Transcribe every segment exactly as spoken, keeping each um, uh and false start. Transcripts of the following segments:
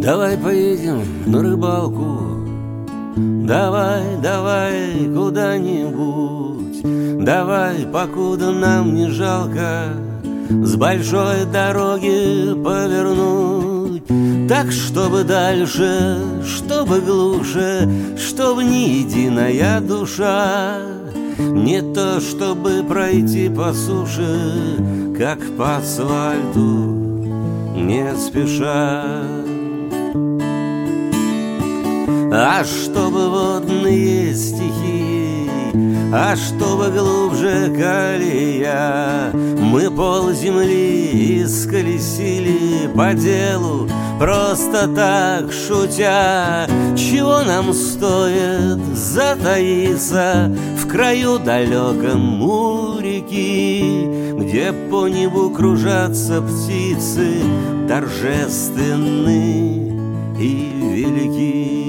Давай поедем на рыбалку, давай, давай куда-нибудь, давай, покуда нам не жалко, с большой дороги повернуть. Так, чтобы дальше, чтобы глуше, чтобы ни единая душа. Не то, чтобы пройти по суше, как по асфальту, не спеша. А чтобы водные стихи, а чтобы глубже колея, мы пол земли исколесили по делу, просто так шутя. Чего нам стоит затаиться в краю далеком у реки, где по небу кружатся птицы торжественны и велики.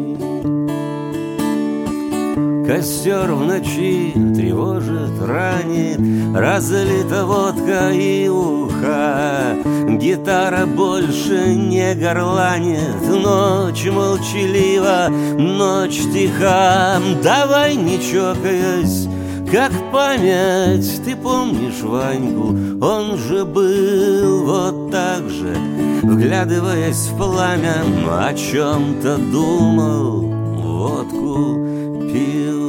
Костер в ночи тревожит, ранит, разлита водка и уха. Гитара больше не горланит, ночь молчалива, ночь тиха. Давай, не чокаясь, как память, ты помнишь Ваньку? Он же был вот так же, вглядываясь в пламя, о чем-то думал, водку пил.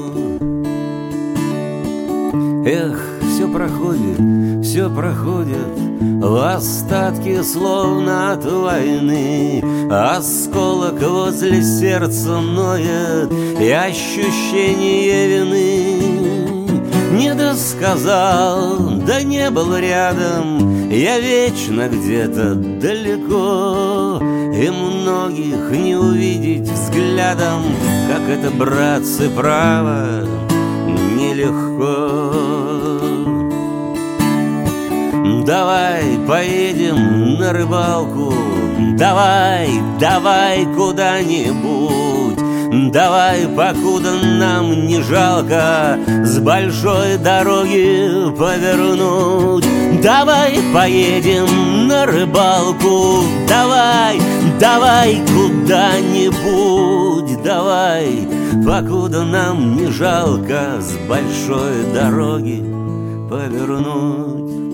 Эх, все проходит, все проходит, в остатке словно от войны. Осколок возле сердца ноет, и ощущение вины. Не досказал, да не был рядом, я вечно где-то далеко, и многих не увидеть взглядом, как это, братцы, право нелегко. Давай поедем на рыбалку, давай, давай куда-нибудь, давай, покуда нам не жалко, с большой дороги повернуть. Давай поедем на рыбалку, давай, давай куда-нибудь, давай, покуда нам не жалко, с большой дороги повернуть.